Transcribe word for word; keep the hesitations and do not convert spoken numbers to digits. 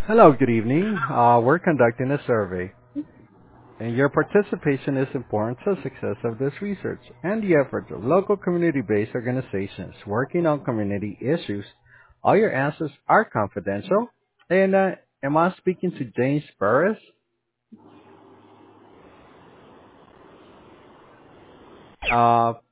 Hello, good evening. Uh, we're conducting a survey, and your participation is important to the success of this research and the efforts of local community-based organizations working on community issues. All your answers are confidential. And uh, am I speaking to James Burris? Uh,